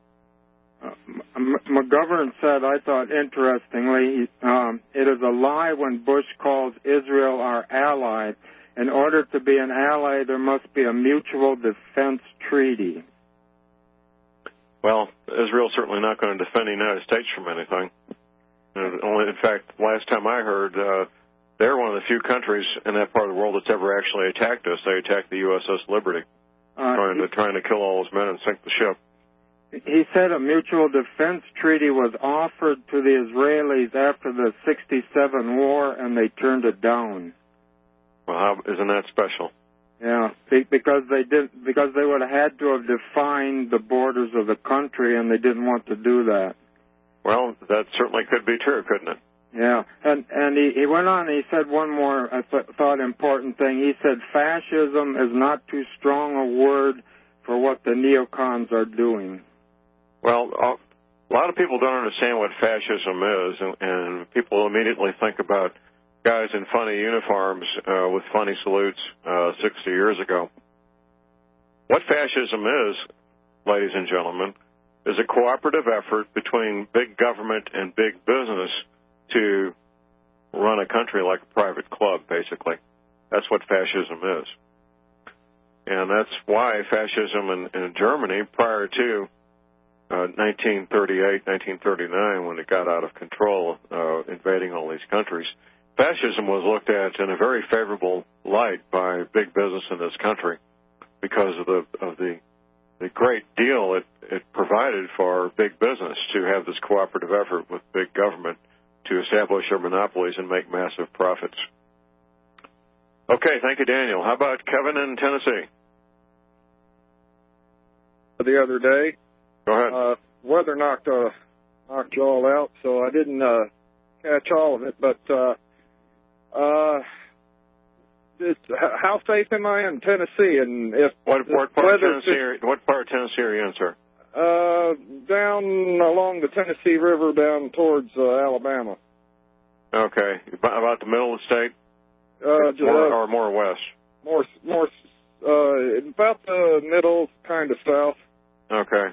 McGovern said, I thought interestingly, it is a lie when Bush calls Israel our ally. In order to be an ally, there must be a mutual defense treaty. Well, Israel's certainly not going to defend the United States from anything. In fact, last time I heard, they're one of the few countries in that part of the world that's ever actually attacked us. They attacked the USS Liberty, trying to kill all those men and sink the ship. He said a mutual defense treaty was offered to the Israelis after the '67 war, and they turned it down. Well, isn't that special? Yeah, because they would have had to have defined the borders of the country, and they didn't want to do that. Well, that certainly could be true, couldn't it? Yeah, and he went on and he said one more, I thought, important thing. He said fascism is not too strong a word for what the neocons are doing. Well, a lot of people don't understand what fascism is, and people immediately think about guys in funny uniforms with funny salutes 60 years ago. What fascism is, ladies and gentlemen, is a cooperative effort between big government and big business to run a country like a private club, basically. That's what fascism is. And that's why fascism in Germany, prior to 1938, 1939, when it got out of control, invading all these countries, fascism was looked at in a very favorable light by big business in this country because of the great deal it provided for big business to have this cooperative effort with big government to establish their monopolies and make massive profits. Okay, thank you, Daniel. How about Kevin in Tennessee? The other day, go ahead. Weather knocked you all out, so I didn't catch all of it. But how safe am I in Tennessee? And if what part of Tennessee are you in, sir? Down along the Tennessee River, down towards Alabama. Okay, about the middle of the state, or more west? More, about the middle, kind of south. Okay.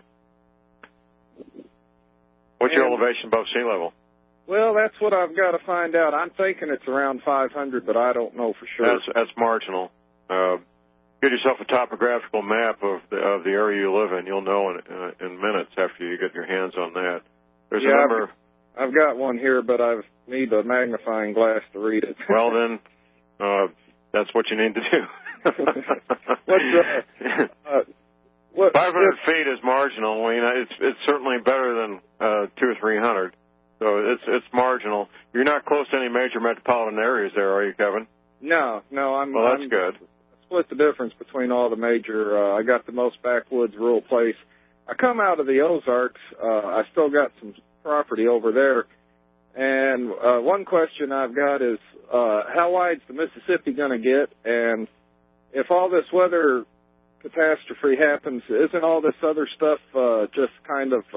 What's your elevation above sea level? Well, that's what I've got to find out. I'm thinking it's around 500, but I don't know for sure. That's marginal. Get yourself a topographical map of the area you live in. You'll know in minutes after you get your hands on that. There's a number. I've got one here, but I need a magnifying glass to read it. Well, then, that's what you need to do. 500 feet is marginal. I mean, it's certainly better than 200 or 300. So it's marginal. You're not close to any major metropolitan areas there, are you, Kevin? No. Well, that's good. Split the difference between all the major. I got the most backwoods rural place. I come out of the Ozarks. I still got some property over there. And one question I've got is, how wide's the Mississippi going to get? And if all this weather catastrophe happens, isn't all this other stuff just kind of,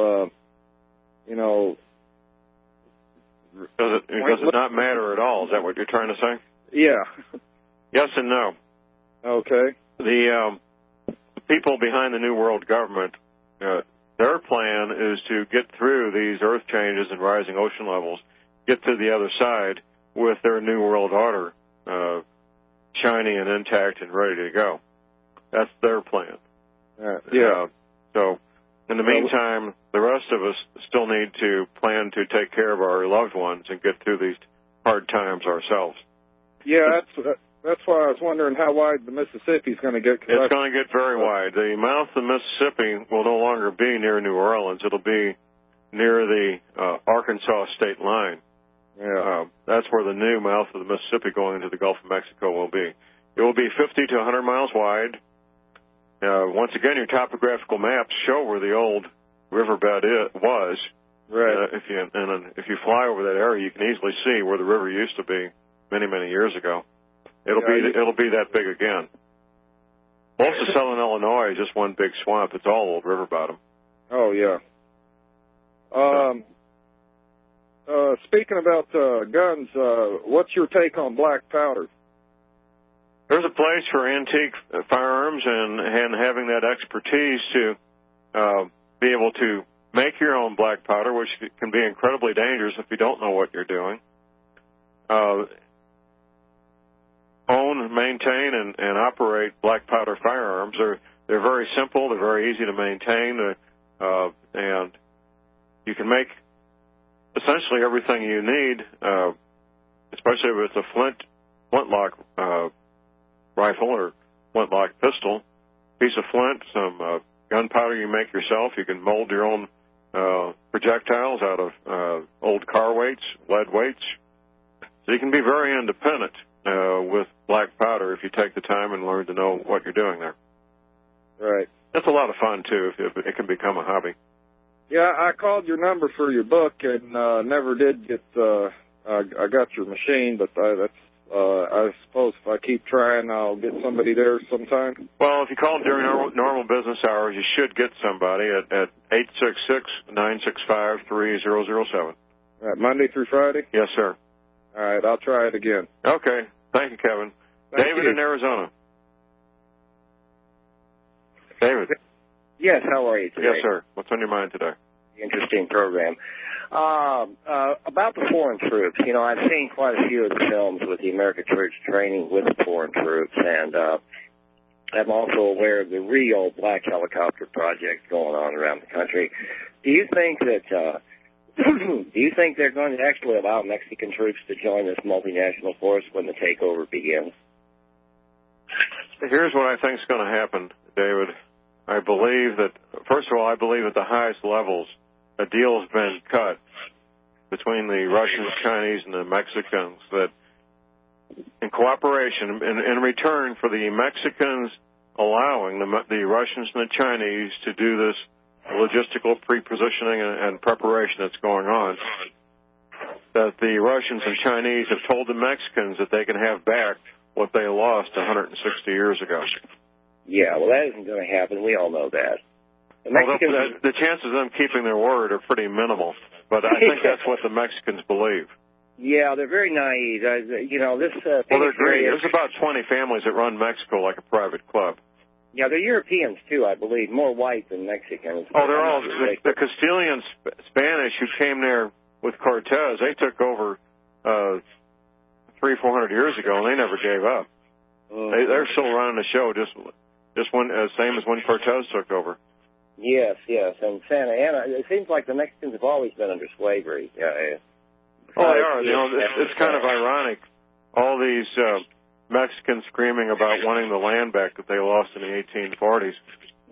Does it not matter at all? Is that what you're trying to say? Yeah. Yes and no. Okay. The people behind the New World Government, their plan is to get through these earth changes and rising ocean levels, get to the other side with their New World Order shiny and intact and ready to go. That's their plan. Yeah. So, in the meantime, the rest of us still need to plan to take care of our loved ones and get through these hard times ourselves. Yeah, that's why I was wondering how wide the Mississippi's going to get. It's going to get very wide. The mouth of the Mississippi will no longer be near New Orleans. It'll be near the Arkansas state line. Yeah. That's where the new mouth of the Mississippi going into the Gulf of Mexico will be. It will be 50 to 100 miles wide. Once again, your topographical maps show where the old riverbed was. Right. If you fly over that area, you can easily see where the river used to be many, many years ago. It'll be that big again. Most of southern Illinois is just one big swamp. It's all old river bottom. Oh yeah. Speaking about guns, what's your take on black powder? There's a place for antique firearms and having that expertise to be able to make your own black powder, which can be incredibly dangerous if you don't know what you're doing. Own, maintain, and operate black powder firearms. They're very simple. They're very easy to maintain, and you can make essentially everything you need, especially if it's a flintlock rifle or flintlock pistol. Piece of flint, some gunpowder you make yourself. You can mold your own projectiles out of old car weights, lead weights. So you can be very independent with black powder if you take the time and learn to know what you're doing there. Right. That's a lot of fun, too, if it can become a hobby. Yeah, I called your number for your book and never did get. I got your machine, but I suppose if I keep trying, I'll get somebody there sometime. Well, if you call during normal business hours, you should get somebody at 866-965-3007. Monday through Friday? Yes, sir. All right, I'll try it again. Okay. Thank you, Kevin. David in Arizona. David. Yes, how are you today? Yes, sir. What's on your mind today? Interesting program. About the foreign troops, I've seen quite a few of the films with the American troops training with the foreign troops, and I'm also aware of the real black helicopter projects going on around the country. Do you think they're going to actually allow Mexican troops to join this multinational force when the takeover begins? Here's what I think is going to happen, David. I believe that, first of all, at the highest levels, a deal has been cut between the Russians, Chinese, and the Mexicans that in cooperation, in return for the Mexicans allowing the Russians and the Chinese to do this logistical pre-positioning and preparation that's going on, that the Russians and Chinese have told the Mexicans that they can have back what they lost 160 years ago. Yeah, well, that isn't going to happen. We all know that. The chances of them keeping their word are pretty minimal, but I think that's what the Mexicans believe. Yeah, they're very naive. They're greedy. There's about 20 families that run Mexico like a private club. Yeah, they're Europeans, too, I believe, more white than Mexicans. Oh, they're all the Castilian Spanish who came there with Cortez. They took over 300-400 years ago, and they never gave up. They're still running the show, just same as when Cortez took over. Yes, and Santa Ana. It seems like the Mexicans have always been under slavery. They are. It's kind of ironic. All these Mexicans screaming about wanting the land back that they lost in the 1840s.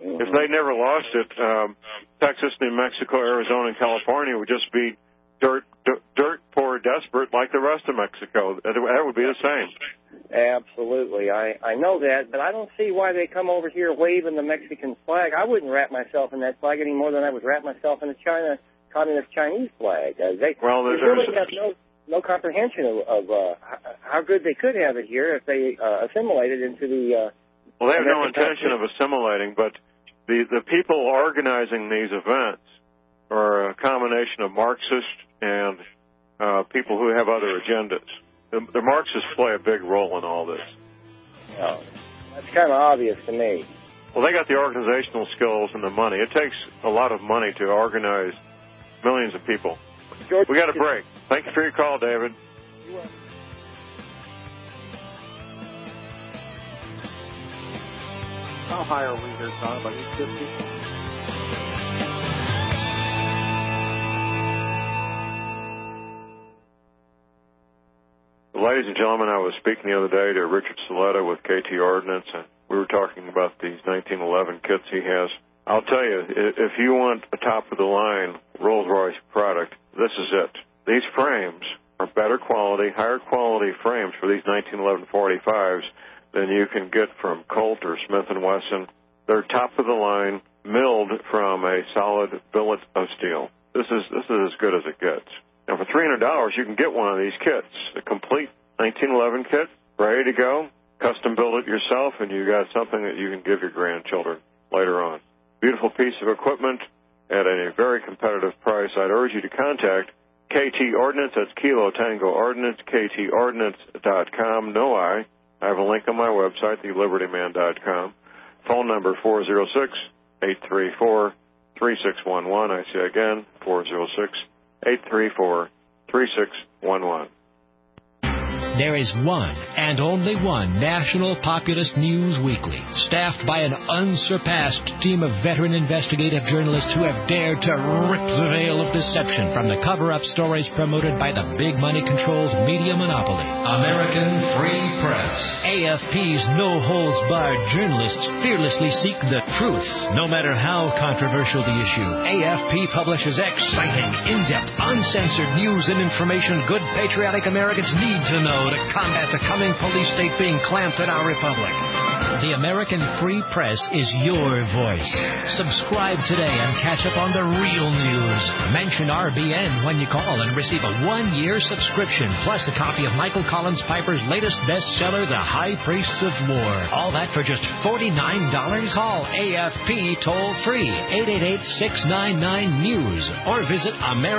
If they never lost it, Texas, New Mexico, Arizona, and California would just be dirt poor, desperate like the rest of Mexico. That would be the same. Absolutely. I know that, but I don't see why they come over here waving the Mexican flag. I wouldn't wrap myself in that flag any more than I would wrap myself in the Communist Chinese flag. They really have no comprehension of how good they could have it here if they assimilated into the... Well, they have no intention of assimilating, but the people organizing these events are a combination of Marxists and people who have other agendas. The Marxists play a big role in all this. Oh, that's kind of obvious to me. Well, they got the organizational skills and the money. It takes a lot of money to organize millions of people. George, we got a break. Thank you for your call, David. You're welcome. How high are we here, Tom? About 850? Ladies and gentlemen, I was speaking the other day to Richard Saletta with KT Ordnance, and we were talking about these 1911 kits he has. I'll tell you, if you want a top-of-the-line Rolls-Royce product, this is it. These frames are better quality, higher quality frames for these 1911 45s than you can get from Colt or Smith & Wesson. They're top-of-the-line, milled from a solid billet of steel. This is as good as it gets. Now, for $300, you can get one of these kits, a complete 1911 kit, ready to go, custom build it yourself, and you got something that you can give your grandchildren later on. Beautiful piece of equipment at a very competitive price. I'd urge you to contact KT Ordnance. That's Kilo Tango Ordnance, KTOrdnance.com. No I. I have a link on my website, thelibertyman.com. Phone number 406-834-3611. I say again, 406-834-3611. There is one and only one National Populist News Weekly, staffed by an unsurpassed team of veteran investigative journalists who have dared to rip the veil of deception from the cover-up stories promoted by the big money-controlled media monopoly. American Free Press. AFP's no-holds-barred journalists fearlessly seek the truth, no matter how controversial the issue. AFP publishes exciting, in-depth, uncensored news and information good patriotic Americans need to know to combat the coming police state being clamped in our republic. The American Free Press is your voice. Subscribe today and catch up on the real news. Mention RBN when you call and receive a 1-year subscription, plus a copy of Michael Collins Piper's latest bestseller, The High Priests of War. All that for just $49. Call AFP toll-free, 888-699-NEWS, or visit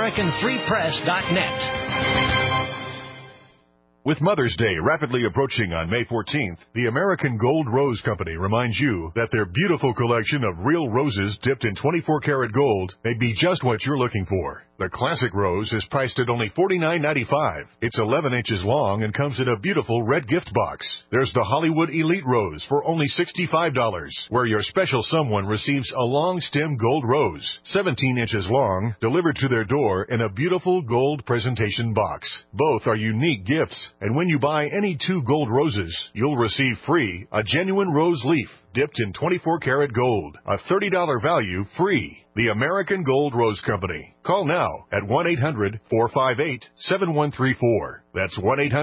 AmericanFreePress.net. With Mother's Day rapidly approaching on May 14th, the American Gold Rose Company reminds you that their beautiful collection of real roses dipped in 24-karat gold may be just what you're looking for. The classic rose is priced at only $49.95. It's 11 inches long and comes in a beautiful red gift box. There's the Hollywood Elite Rose for only $65, where your special someone receives a long stem gold rose, 17 inches long, delivered to their door in a beautiful gold presentation box. Both are unique gifts, and when you buy any 2 gold roses, you'll receive free a genuine rose leaf dipped in 24-karat gold, a $30 value free. The American Gold Rose Company. Call now at 1-800-458-7134. That's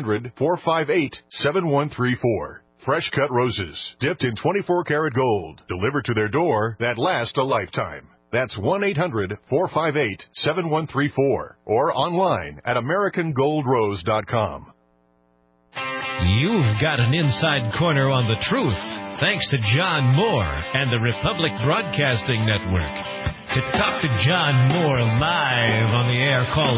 1-800-458-7134. Fresh cut roses, dipped in 24-karat gold, delivered to their door that last a lifetime. That's 1-800-458-7134 or online at AmericanGoldRose.com. You've got an inside corner on the truth, thanks to John Moore and the Republic Broadcasting Network. To talk to John Moore live on the air, call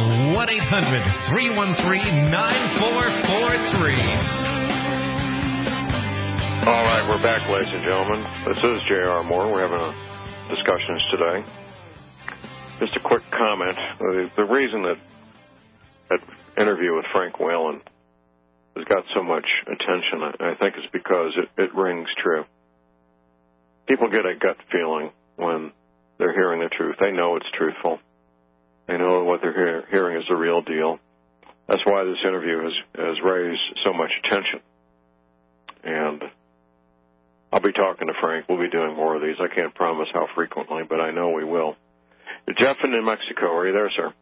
1-800-313-9443. All right, we're back, ladies and gentlemen. This is J.R. Moore. We're having discussions today. Just a quick comment. The reason that interview with Frank Whalen has got so much attention, I think, is because it rings true. People get a gut feeling when they're hearing the truth. They know it's truthful. They know what they're hearing is the real deal. That's why this interview has raised so much attention. And I'll be talking to Frank. We'll be doing more of these. I can't promise how frequently, but I know we will. Jeff in New Mexico, are you there, sir?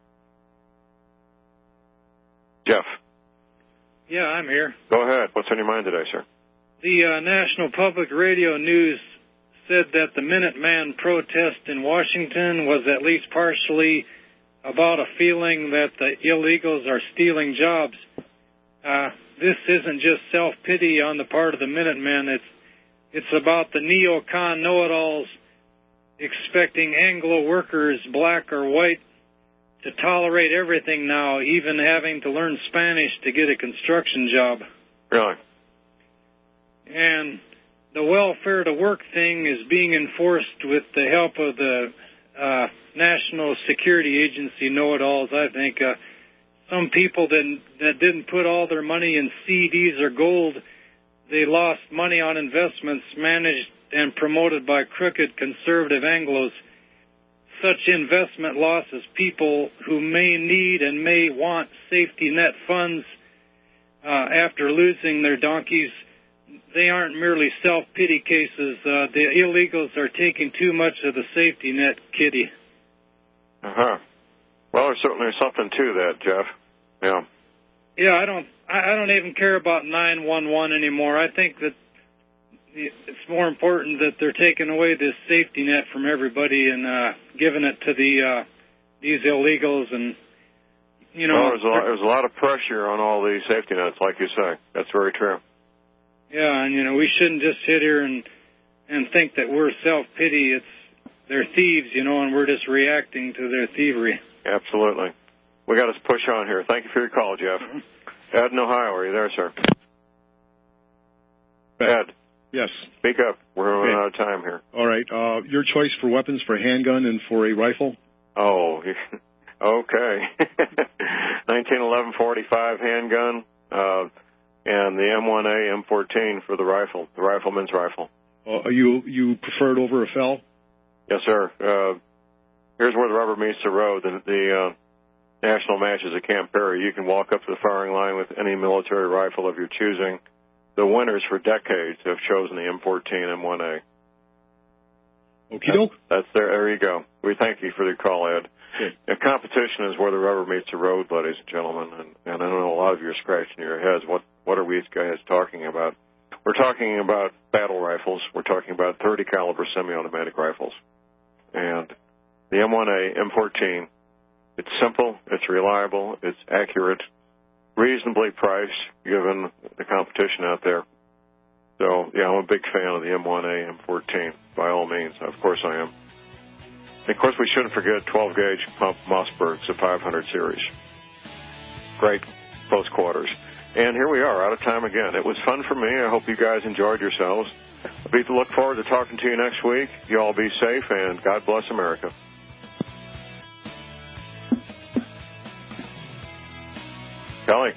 Jeff. Yeah, I'm here. Go ahead. What's on your mind today, sir? The National Public Radio News said that the Minuteman protest in Washington was at least partially about a feeling that the illegals are stealing jobs. This isn't just self-pity on the part of the Minutemen. It's about the neocon know-it-alls expecting Anglo workers, black or white, to tolerate everything now, even having to learn Spanish to get a construction job. Really? And the welfare to work thing is being enforced with the help of the National Security Agency know-it-alls, I think. Some people that didn't put all their money in CDs or gold, they lost money on investments managed and promoted by crooked conservative Anglos. Such investment losses people who may need and may want safety net funds after losing their donkeys. They aren't merely self-pity cases. The illegals are taking too much of the safety net kitty. Uh-huh. Well, there's certainly something to that, Jeff. Yeah. Yeah, I don't even care about 911 anymore. I think that it's more important that they're taking away this safety net from everybody and giving it to these illegals. And you know, well, there's a lot of pressure on all these safety nets, like you say. That's very true. Yeah, and you know, we shouldn't just sit here and think that we're self-pity. They're thieves, you know, and we're just reacting to their thievery. Absolutely. We got to push on here. Thank you for your call, Jeff. Ed in Ohio, are you there, sir? Ed. Yes. Speak up. We're running out of time here. All right. Your choice for weapons for a handgun and for a rifle? Oh, okay. 1911-45 handgun and the M1A M14 for the rifle, the rifleman's rifle. You prefer it over a FEL? Yes, sir. Here's where the rubber meets the road. The national matches at Camp Perry. You can walk up to the firing line with any military rifle of your choosing. The winners for decades have chosen the M14 M1A. Okie doke. There you go. We thank you for the call, Ed. Okay. The competition is where the rubber meets the road, ladies and gentlemen. And I know a lot of you are scratching your heads. What are we guys talking about? We're talking about battle rifles. We're talking about 30 caliber semi-automatic rifles. And the M1A M14, it's simple, it's reliable, it's accurate, reasonably priced given the competition out there. So, yeah, I'm a big fan of the M1A M14, by all means. Of course I am. And of course, we shouldn't forget 12-gauge pump Mossbergs, the 500 series. Great close quarters. And here we are, out of time again. It was fun for me. I hope you guys enjoyed yourselves. We look forward to talking to you next week. You all be safe, and God bless America. Kelly.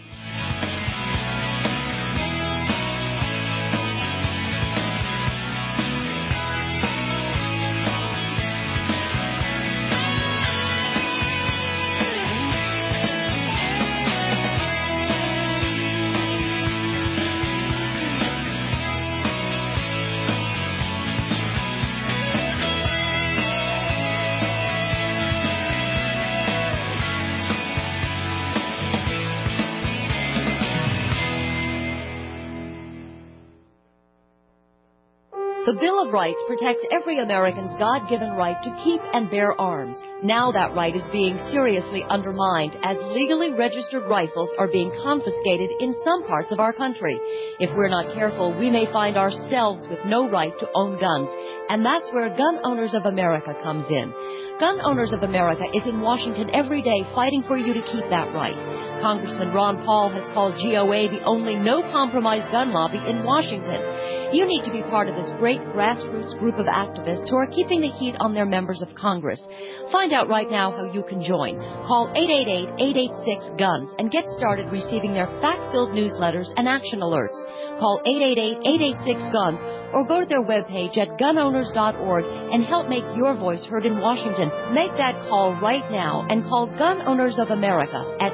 The Bill of Rights protects every American's God-given right to keep and bear arms. Now that right is being seriously undermined as legally registered rifles are being confiscated in some parts of our country. If we're not careful, we may find ourselves with no right to own guns. And that's where Gun Owners of America comes in. Gun Owners of America is in Washington every day fighting for you to keep that right. Congressman Ron Paul has called GOA the only no-compromise gun lobby in Washington. You need to be part of this great grassroots group of activists who are keeping the heat on their members of Congress. Find out right now how you can join. Call 888-886-GUNS and get started receiving their fact-filled newsletters and action alerts. Call 888-886-GUNS or go to their webpage at gunowners.org and help make your voice heard in Washington. Make that call right now and call Gun Owners of America at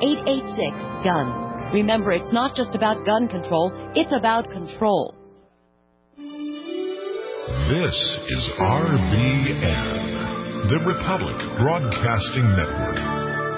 888-886-GUNS. Remember, it's not just about gun control, it's about control. This is RBN, the Republic Broadcasting Network.